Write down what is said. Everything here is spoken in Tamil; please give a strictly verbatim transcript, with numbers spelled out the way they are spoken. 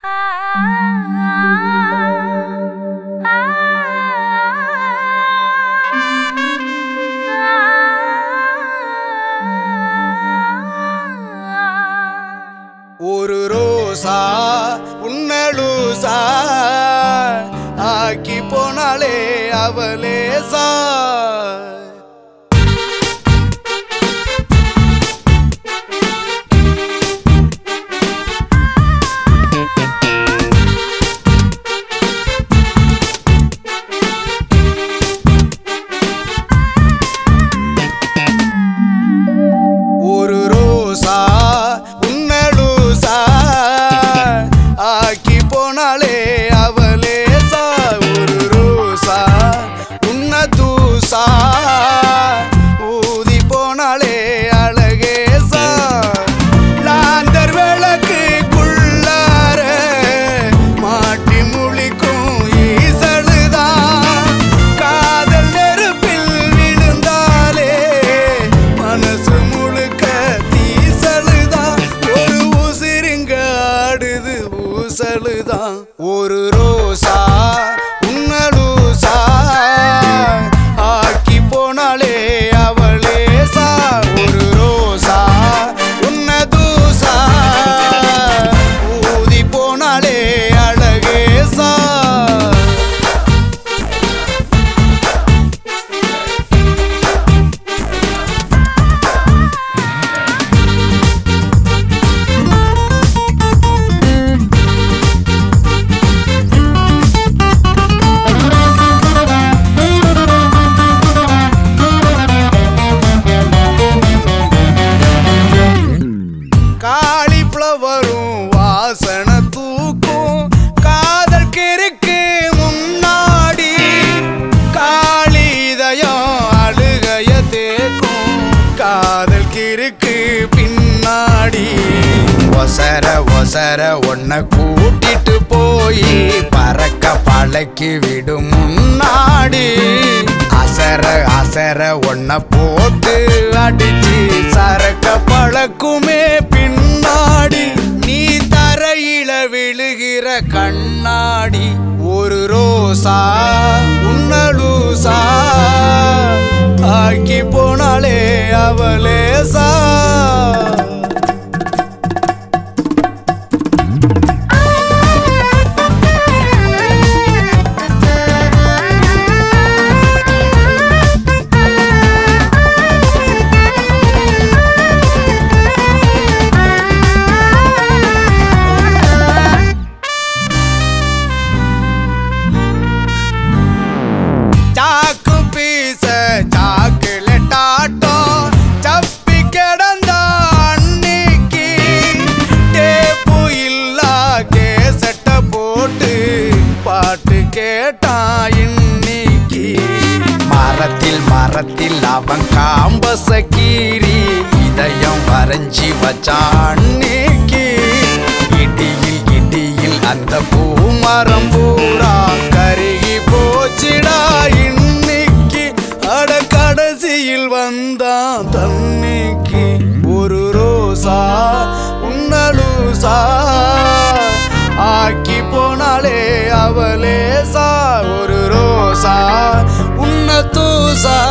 ஒரு ரோசா உன்னலூசா ஆக்கி போனாலே அவலேசா. ஒரு ரோசா உன்னலூசா ஆக்கி போனாலே அவலேசா. ஒரு ரோசா உன்ன தூசா ஊதி போனாலே அழகேசா. லாந்தர் விளக்குக்குள்ளார மாட்டி முழிக்கும் ஈசலுதான். காதல் நெருப்பில் விழுந்தாலே மனசு முழுக்க தீசலுதான். ஒரு உசிருங்க ஆடுது ஊசலுதான். ஒரு ரோசா உன்னலூசா ஆக்கி போனாலே அவலேசா. ஒரு ரோசா உன்ன தூசா ஊதி போனாலே அழகேசா. காலிஃப்ளவரும் வாசனை தூக்கும் காதல் கிறுக்கு முன்னாடி. காளி இதயம் அழுகைய தேக்கும் காதல் கிறுக்கு பின்னாடி. ஒசர ஒசர ஒன்ன கூட்டிட்டு போய் பறக்க பழக்கி விடும் முன்னாடி. அசர அசர ஒன்ன போட்டு அடிச்சு சரக்க பழக்குமே பின்னாடி. நீ தரையில விழுகிற கண்ணாடி. ஒரு ரோசா உன்னலூசா ஆக்கி போனாலே அவலேசா. சாக்கு பீச சாக்குலெட் ஆட்டம் சப்பி கிடந்த அன்னைக்கு. டேப்பு இல்லா கேசட்ட போட்டு பாட்டு கேட்டான் இன்னைக்கு. மரத்தில் மரத்தில் அவன் காம்பச கீறி இதயம் வரைஞ்சி வச்சான் அன்னைக்கு. இடியில் இடியில் அந்த பூமரம் பூரா கருகி போச்சிடா இன்னைக்கு. அட கடைசியில் வந்தான் தன்னைக்கு. ஒரு ரோசா உன்னலூசா ஆக்கி போனாலே அவலேசா. ஒரு ரோசா உன்ன தூசா